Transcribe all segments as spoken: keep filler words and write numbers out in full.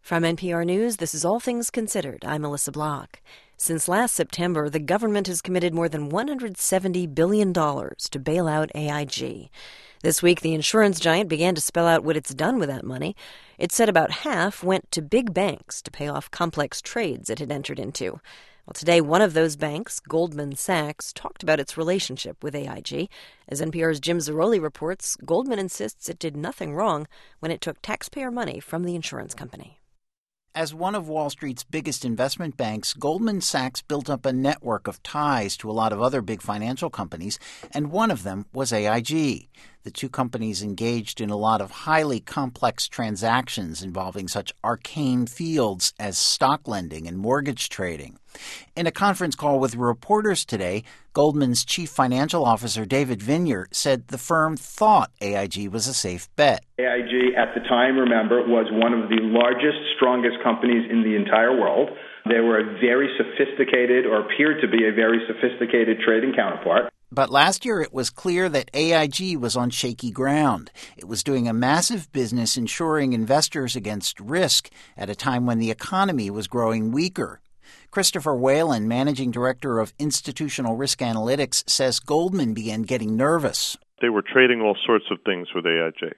From N P R News, this is All Things Considered. I'm Melissa Block. Since last September, the government has committed more than one hundred seventy billion dollars to bail out A I G. This week, the insurance giant began to spell out what it's done with that money. It said about half went to big banks to pay off complex trades it had entered into. Well, today, one of those banks, Goldman Sachs, talked about its relationship with A I G. As N P R's Jim Zarroli reports, Goldman insists it did nothing wrong when it took taxpayer money from the insurance company. As one of Wall Street's biggest investment banks, Goldman Sachs built up a network of ties to a lot of other big financial companies, and one of them was A I G. The two companies engaged in a lot of highly complex transactions involving such arcane fields as stock lending and mortgage trading. In a conference call with reporters today, Goldman's chief financial officer, David Viniar, said the firm thought A I G was a safe bet. A I G, at the time, remember, was one of the largest, strongest companies in the entire world. They were a very sophisticated, or appeared to be a very sophisticated trading counterpart. But last year it was clear that A I G was on shaky ground. It was doing a massive business insuring investors against risk at a time when the economy was growing weaker. Christopher Whalen, managing director of Institutional Risk Analytics, says Goldman began getting nervous. They were trading all sorts of things with A I G.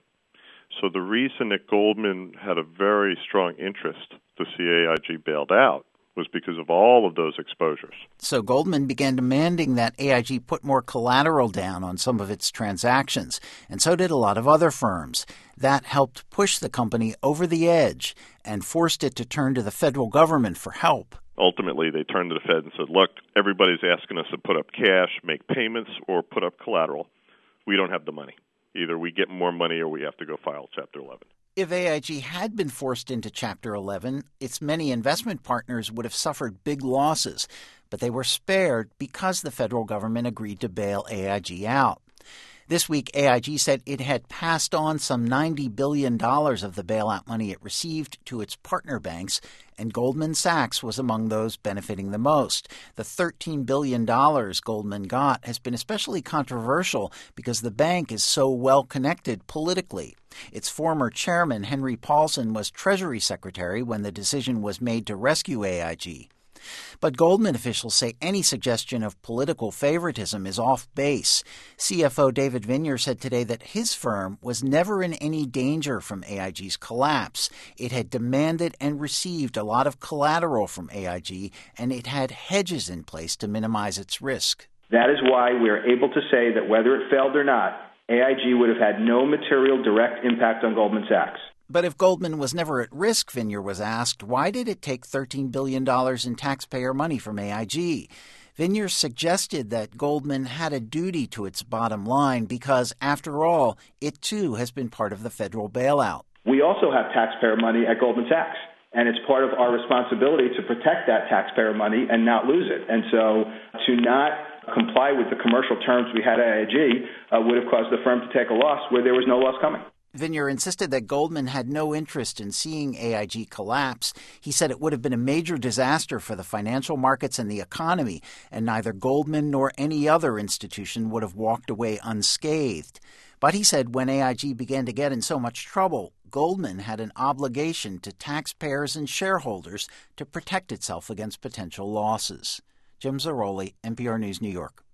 So the reason that Goldman had a very strong interest to see A I G bailed out was because of all of those exposures. So Goldman began demanding that A I G put more collateral down on some of its transactions, and so did a lot of other firms. That helped push the company over the edge and forced it to turn to the federal government for help. Ultimately, they turned to the Fed and said, look, everybody's asking us to put up cash, make payments, or put up collateral. We don't have the money. Either we get more money or we have to go file Chapter eleven. If A I G had been forced into Chapter eleven, its many investment partners would have suffered big losses, but they were spared because the federal government agreed to bail A I G out. This week, A I G said it had passed on some ninety billion dollars of the bailout money it received to its partner banks, and Goldman Sachs was among those benefiting the most. The thirteen billion dollars Goldman got has been especially controversial because the bank is so well connected politically. Its former chairman, Henry Paulson, was Treasury Secretary when the decision was made to rescue A I G. But Goldman officials say any suggestion of political favoritism is off base. C F O David Viniar said today that his firm was never in any danger from A I G's collapse. It had demanded and received a lot of collateral from A I G, and it had hedges in place to minimize its risk. That is why we are able to say that whether it failed or not, A I G would have had no material direct impact on Goldman Sachs. But if Goldman was never at risk, Viniar was asked, why did it take thirteen billion dollars in taxpayer money from A I G? Viniar suggested that Goldman had a duty to its bottom line because, after all, it too has been part of the federal bailout. We also have taxpayer money at Goldman Sachs, and it's part of our responsibility to protect that taxpayer money and not lose it. And so to not comply with the commercial terms we had at A I G uh, would have caused the firm to take a loss where there was no loss coming. Viniar insisted that Goldman had no interest in seeing A I G collapse. He said it would have been a major disaster for the financial markets and the economy, and neither Goldman nor any other institution would have walked away unscathed. But he said when A I G began to get in so much trouble, Goldman had an obligation to taxpayers and shareholders to protect itself against potential losses. Jim Zarroli, N P R News, New York.